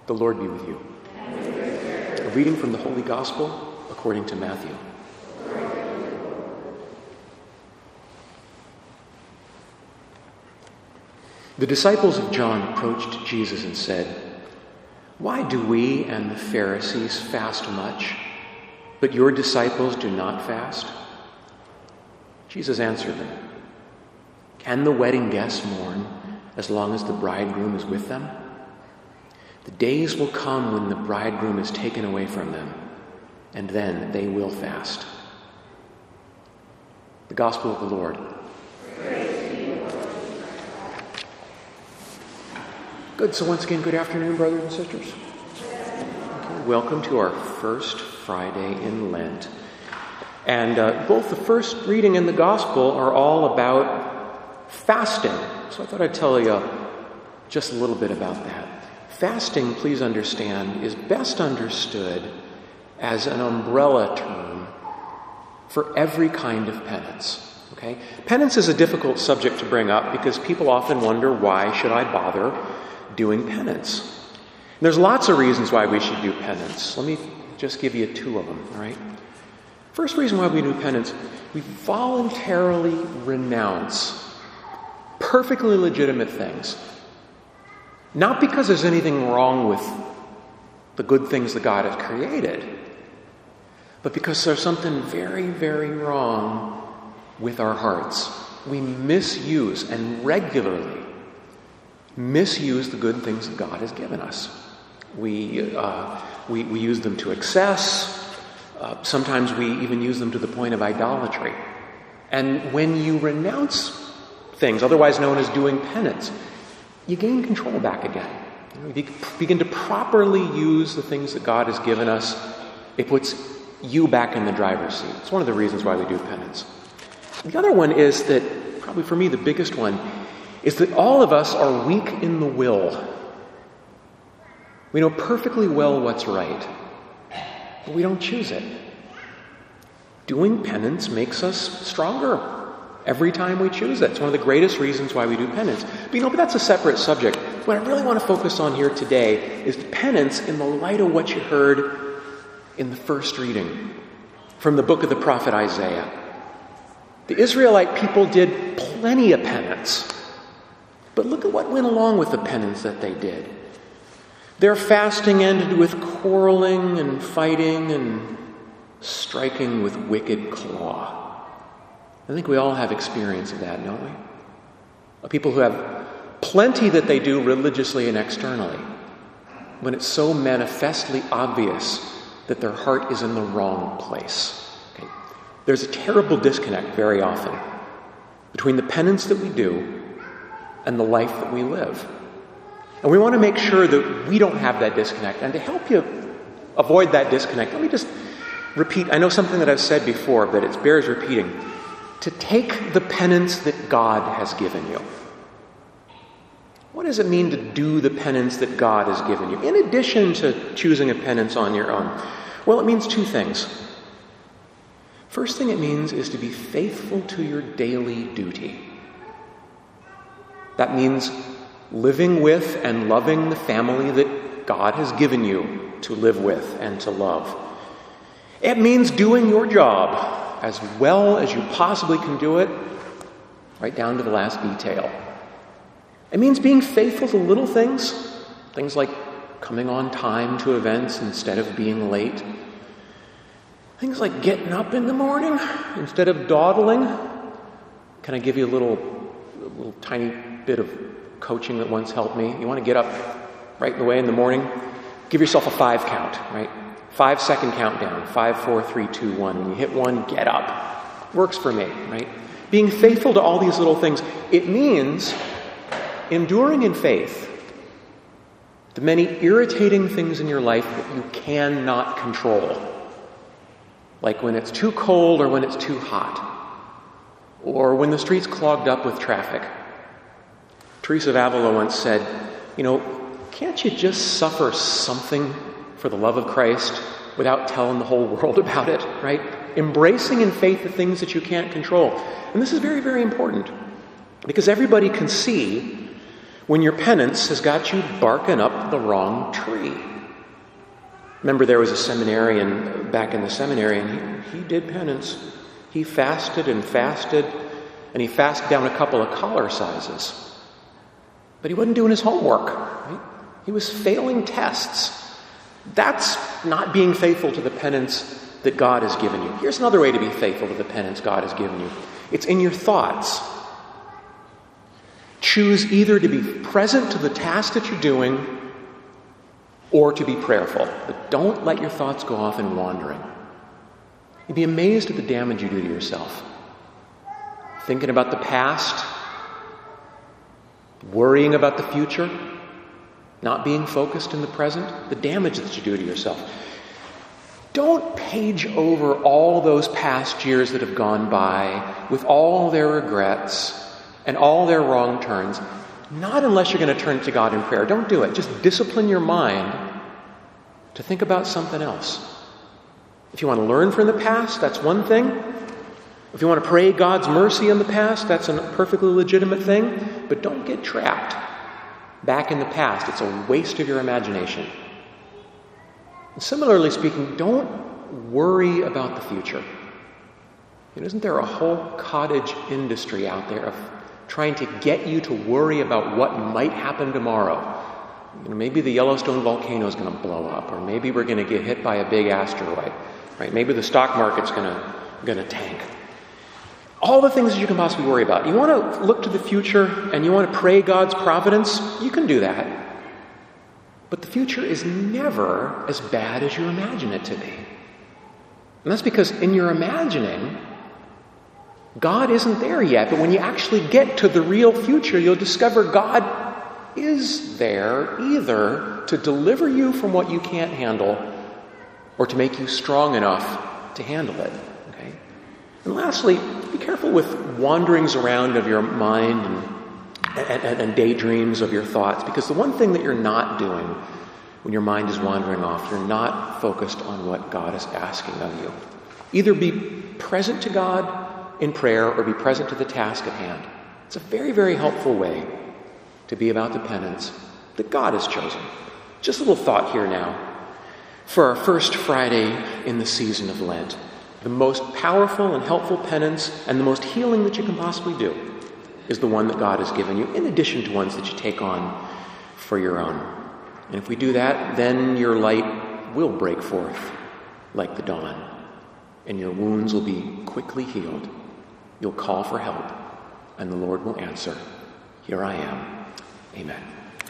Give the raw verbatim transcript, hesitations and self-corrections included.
The Lord be with you. A reading from the Holy Gospel according to Matthew. The disciples of John approached Jesus and said, "Why do we and the Pharisees fast much, but your disciples do not fast?" Jesus answered them, "Can the wedding guests mourn as long as the bridegroom is with them? The days will come when the bridegroom is taken away from them, and then they will fast." The Gospel of the Lord. Good. So once again, good afternoon, brothers and sisters. Okay, welcome to our first Friday in Lent. And uh, both the first reading and the Gospel are all about fasting. So I thought I'd tell you just a little bit about that. Fasting, please understand, is best understood as an umbrella term for every kind of penance. Okay? Penance is a difficult subject to bring up because people often wonder, why should I bother doing penance? And there's lots of reasons why we should do penance. Let me just give you two of them, all right? First reason why we do penance, we voluntarily renounce perfectly legitimate things. Not because there's anything wrong with the good things that God has created, but because there's something very, very wrong with our hearts. We misuse and regularly misuse the good things that God has given us. We, uh, we, we use them to excess. Uh, sometimes we even use them to the point of idolatry. And when you renounce things, otherwise known as doing penance, you gain control back again. You begin to properly use the things that God has given us. It puts you back in the driver's seat. It's one of the reasons why we do penance. The other one is that, probably for me the biggest one, is that all of us are weak in the will. We know perfectly well what's right, but we don't choose it. Doing penance makes us stronger every time we choose it. It's one of the greatest reasons why we do penance. But you know, but that's a separate subject. What I really want to focus on here today is penance in the light of what you heard in the first reading from the book of the prophet Isaiah. The Israelite people did plenty of penance, but look at what went along with the penance that they did. Their fasting ended with quarreling and fighting and striking with wicked claw. I think we all have experience of that, don't we? People who have plenty that they do religiously and externally, when it's so manifestly obvious that their heart is in the wrong place. Okay? There's a terrible disconnect very often between the penance that we do and the life that we live. And we want to make sure that we don't have that disconnect. And to help you avoid that disconnect, let me just repeat, I know something that I've said before, but it bears repeating. To take the penance that God has given you. What does it mean to do the penance that God has given you? In addition to choosing a penance on your own, well, it means two things. First thing it means is to be faithful to your daily duty. That means living with and loving the family that God has given you to live with and to love. It means doing your job as well as you possibly can do it, right down to the last detail. It means being faithful to little things, things like coming on time to events instead of being late. Things like getting up in the morning instead of dawdling. Can I give you a little, a little tiny bit of coaching that once helped me? You want to get up right away in the morning? Give yourself a five count, right? Five second countdown. Five, four, three, two, one. When you hit one, get up. Works for me, right? Being faithful to all these little things. It means enduring in faith the many irritating things in your life that you cannot control. Like when it's too cold or when it's too hot. Or when the street's clogged up with traffic. Teresa of Avila once said, you know, can't you just suffer something for the love of Christ without telling the whole world about it, right? Embracing in faith the things that you can't control. And this is very, very important because everybody can see when your penance has got you barking up up the wrong tree. Remember, there was a seminarian back in the seminary, and he, he did penance. He fasted and fasted, and he fasted down a couple of collar sizes. But he wasn't doing his homework. Right? He was failing tests. That's not being faithful to the penance that God has given you. Here's another way to be faithful to the penance God has given you. It's in your thoughts. Choose either to be present to the task that you're doing or to be prayerful. But don't let your thoughts go off in wandering. You'd be amazed at the damage you do to yourself. Thinking about the past, worrying about the future, not being focused in the present, the damage that you do to yourself. Don't page over all those past years that have gone by with all their regrets and all their wrong turns. Not unless you're going to turn to God in prayer. Don't do it. Just discipline your mind to think about something else. If you want to learn from the past, that's one thing. If you want to pray God's mercy in the past, that's a perfectly legitimate thing. But don't get trapped back in the past. It's a waste of your imagination. And similarly speaking, don't worry about the future. You know, isn't there a whole cottage industry out there of trying to get you to worry about what might happen tomorrow? You know, maybe the Yellowstone volcano is going to blow up, or maybe we're going to get hit by a big asteroid, right? Maybe the stock market's going to going to tank. All the things that you can possibly worry about. You want to look to the future and you want to pray God's providence? You can do that. But the future is never as bad as you imagine it to be. And that's because in your imagining, God isn't there yet. But when you actually get to the real future, you'll discover God is there either to deliver you from what you can't handle or to make you strong enough to handle it. Okay? And lastly, be careful with wanderings around of your mind and, and, and daydreams of your thoughts, because the one thing that you're not doing when your mind is wandering off, you're not focused on what God is asking of you. Either be present to God in prayer or be present to the task at hand. It's a very, very helpful way to be about the penance that God has chosen. Just a little thought here now. For our first Friday in the season of Lent, the most powerful and helpful penance and the most healing that you can possibly do is the one that God has given you, in addition to ones that you take on for your own. And if we do that, then your light will break forth like the dawn, and your wounds will be quickly healed. You'll call for help, and the Lord will answer, "Here I am." Amen.